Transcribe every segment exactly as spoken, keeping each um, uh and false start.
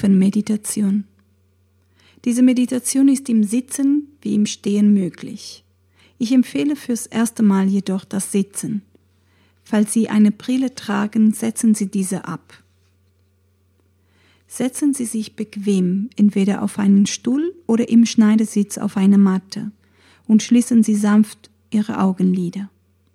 Tiefenmeditation. Diese Meditation ist im Sitzen wie im Stehen möglich. Ich empfehle fürs erste Mal jedoch das Sitzen. Falls Sie eine Brille tragen, setzen Sie diese ab. Setzen Sie sich bequem, entweder auf einen Stuhl oder im Schneidersitz auf eine Matte, und schließen Sie sanft Ihre Augenlider.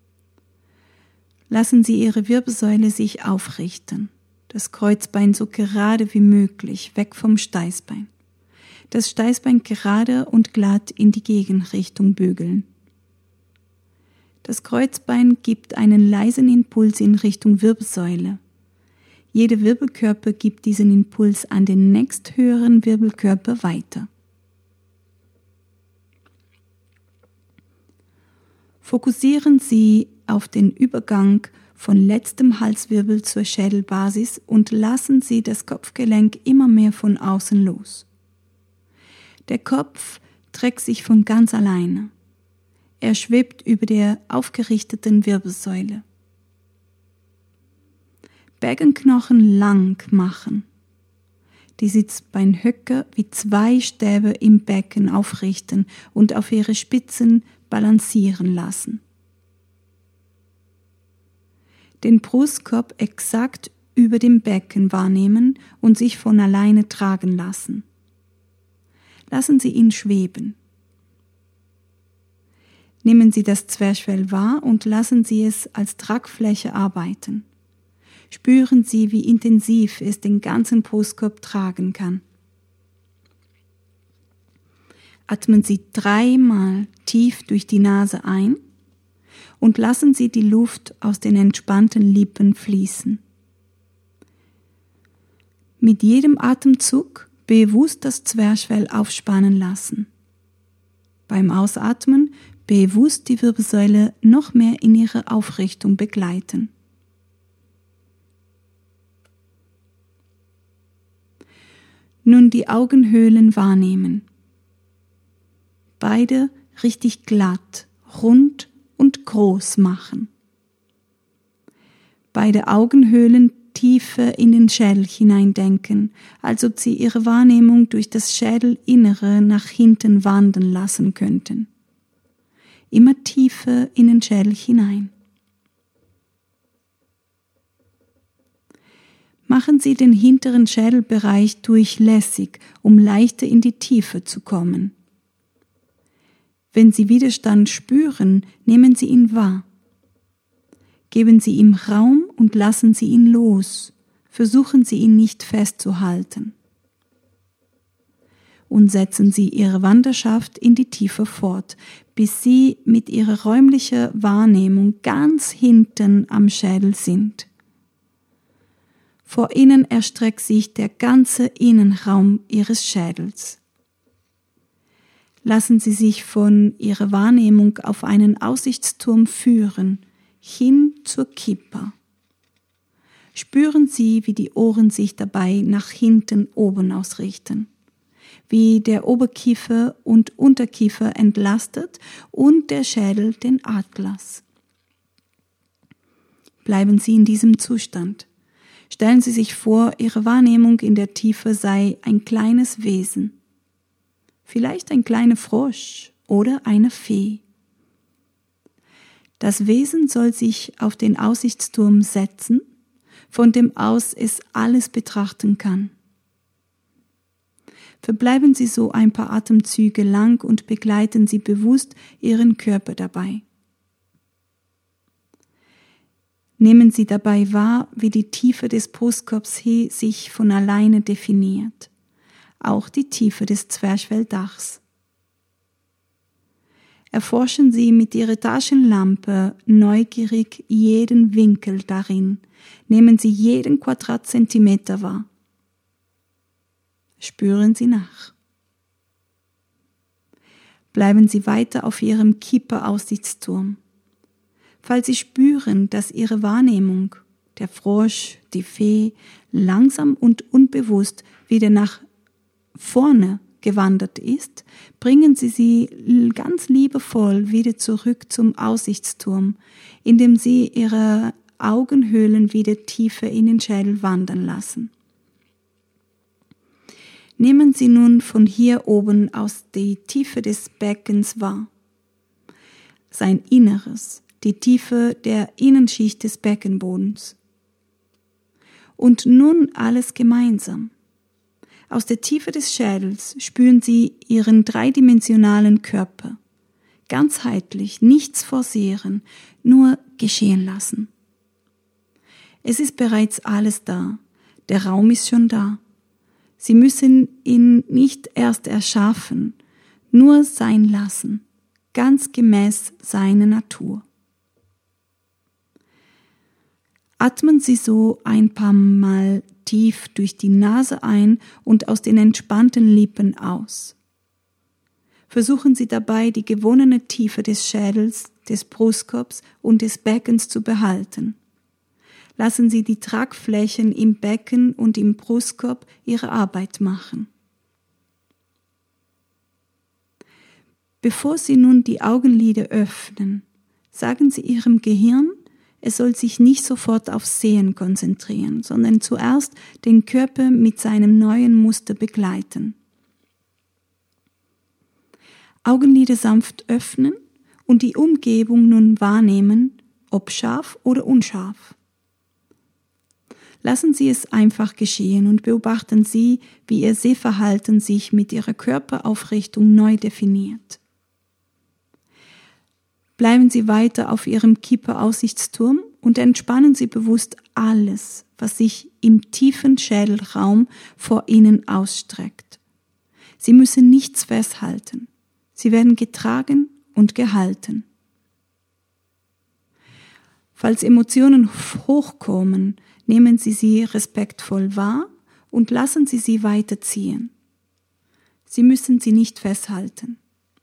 Lassen Sie Ihre Wirbelsäule sich aufrichten, das Kreuzbein so gerade wie möglich, weg vom Steißbein. Das Steißbein gerade und glatt in die Gegenrichtung bügeln. Das Kreuzbein gibt einen leisen Impuls in Richtung Wirbelsäule. Jeder Wirbelkörper gibt diesen Impuls an den nächsthöheren Wirbelkörper weiter. Fokussieren Sie auf den Übergang von letztem Halswirbel zur Schädelbasis und lassen Sie das Kopfgelenk immer mehr von außen los. Der Kopf trägt sich von ganz alleine. Er schwebt über der aufgerichteten Wirbelsäule. Beckenknochen lang machen. Die Sitzbeinhöcker wie zwei Stäbe im Becken aufrichten und auf ihre Spitzen balancieren lassen. Den Brustkorb exakt über dem Becken wahrnehmen und sich von alleine tragen lassen. Lassen Sie ihn schweben. Nehmen Sie das Zwerchfell wahr und lassen Sie es als Tragfläche arbeiten. Spüren Sie, wie intensiv es den ganzen Brustkorb tragen kann. Atmen Sie dreimal tief durch die Nase ein und lassen Sie die Luft aus den entspannten Lippen fließen. Mit jedem Atemzug bewusst das Zwerchfell aufspannen lassen. Beim Ausatmen bewusst die Wirbelsäule noch mehr in ihre Aufrichtung begleiten. Nun die Augenhöhlen wahrnehmen. Beide richtig glatt, rund und groß machen. Beide Augenhöhlen tiefer in den Schädel hineindenken, als ob sie ihre Wahrnehmung durch das Schädelinnere nach hinten wandern lassen könnten. Immer tiefer in den Schädel hinein. Machen Sie den hinteren Schädelbereich durchlässig, um leichter in die Tiefe zu kommen. Wenn Sie Widerstand spüren, nehmen Sie ihn wahr. Geben Sie ihm Raum und lassen Sie ihn los. Versuchen Sie ihn nicht festzuhalten. Und setzen Sie Ihre Wanderschaft in die Tiefe fort, bis Sie mit Ihrer räumlichen Wahrnehmung ganz hinten am Schädel sind. Vor Ihnen erstreckt sich der ganze Innenraum Ihres Schädels. Lassen Sie sich von Ihrer Wahrnehmung auf einen Aussichtsturm führen, hin zur Kippa. Spüren Sie, wie die Ohren sich dabei nach hinten oben ausrichten, wie der Oberkiefer und Unterkiefer entlastet und der Schädel den Atlas. Bleiben Sie in diesem Zustand. Stellen Sie sich vor, Ihre Wahrnehmung in der Tiefe sei ein kleines Wesen. Vielleicht ein kleiner Frosch oder eine Fee. Das Wesen soll sich auf den Aussichtsturm setzen, von dem aus es alles betrachten kann. Verbleiben Sie so ein paar Atemzüge lang und begleiten Sie bewusst Ihren Körper dabei. Nehmen Sie dabei wahr, wie die Tiefe des Brustkorbs sich von alleine definiert, auch die Tiefe des Zwerchfelldachs. Erforschen Sie mit Ihrer Taschenlampe neugierig jeden Winkel darin. Nehmen Sie jeden Quadratzentimeter wahr. Spüren Sie nach. Bleiben Sie weiter auf Ihrem Kippa-Aussichtsturm. Falls Sie spüren, dass Ihre Wahrnehmung, der Frosch, die Fee, langsam und unbewusst wieder nach vorne gewandert ist, bringen Sie sie ganz liebevoll wieder zurück zum Aussichtsturm, indem Sie Ihre Augenhöhlen wieder tiefer in den Schädel wandern lassen. Nehmen Sie nun von hier oben aus die Tiefe des Beckens wahr. Sein Inneres, die Tiefe der Innenschicht des Beckenbodens. Und nun alles gemeinsam. Aus der Tiefe des Schädels spüren Sie Ihren dreidimensionalen Körper. Ganzheitlich, nichts forcieren, nur geschehen lassen. Es ist bereits alles da. Der Raum ist schon da. Sie müssen ihn nicht erst erschaffen, nur sein lassen, ganz gemäß seiner Natur. Atmen Sie so ein paar Mal tief durch die Nase ein und aus den entspannten Lippen aus. Versuchen Sie dabei, die gewonnene Tiefe des Schädels, des Brustkorbs und des Beckens zu behalten. Lassen Sie die Tragflächen im Becken und im Brustkorb ihre Arbeit machen. Bevor Sie nun die Augenlider öffnen, sagen Sie Ihrem Gehirn, es soll sich nicht sofort aufs Sehen konzentrieren, sondern zuerst den Körper mit seinem neuen Muster begleiten. Augenlider sanft öffnen und die Umgebung nun wahrnehmen, ob scharf oder unscharf. Lassen Sie es einfach geschehen und beobachten Sie, wie Ihr Sehverhalten sich mit Ihrer Körperaufrichtung neu definiert. Bleiben Sie weiter auf Ihrem Kieper-Aussichtsturm und entspannen Sie bewusst alles, was sich im tiefen Schädelraum vor Ihnen ausstreckt. Sie müssen nichts festhalten. Sie werden getragen und gehalten. Falls Emotionen hochkommen, nehmen Sie sie respektvoll wahr und lassen Sie sie weiterziehen. Sie müssen sie nicht festhalten.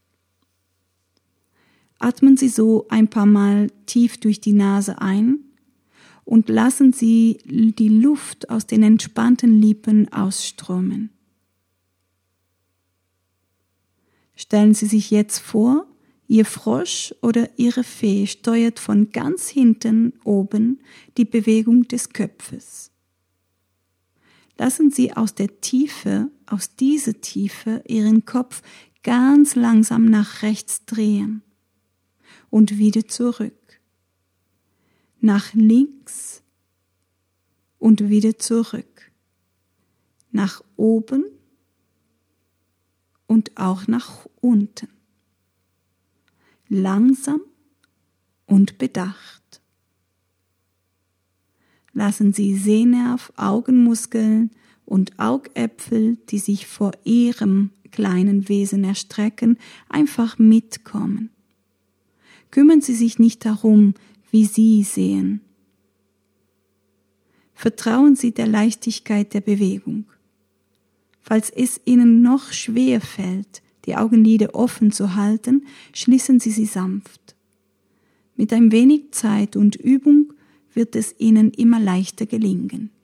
Atmen Sie so ein paar Mal tief durch die Nase ein und lassen Sie die Luft aus den entspannten Lippen ausströmen. Stellen Sie sich jetzt vor, Ihr Frosch oder Ihre Fee steuert von ganz hinten oben die Bewegung des Köpfes. Lassen Sie aus der Tiefe, aus dieser Tiefe Ihren Kopf ganz langsam nach rechts drehen und wieder zurück, nach links und wieder zurück, nach oben und auch nach unten. Langsam und bedacht. Lassen Sie Sehnerv, Augenmuskeln und Augäpfel, die sich vor Ihrem kleinen Wesen erstrecken, einfach mitkommen. Kümmern Sie sich nicht darum, wie Sie sehen. Vertrauen Sie der Leichtigkeit der Bewegung. Falls es Ihnen noch schwer fällt, die Augenlider offen zu halten, schließen Sie sie sanft. Mit ein wenig Zeit und Übung wird es Ihnen immer leichter gelingen.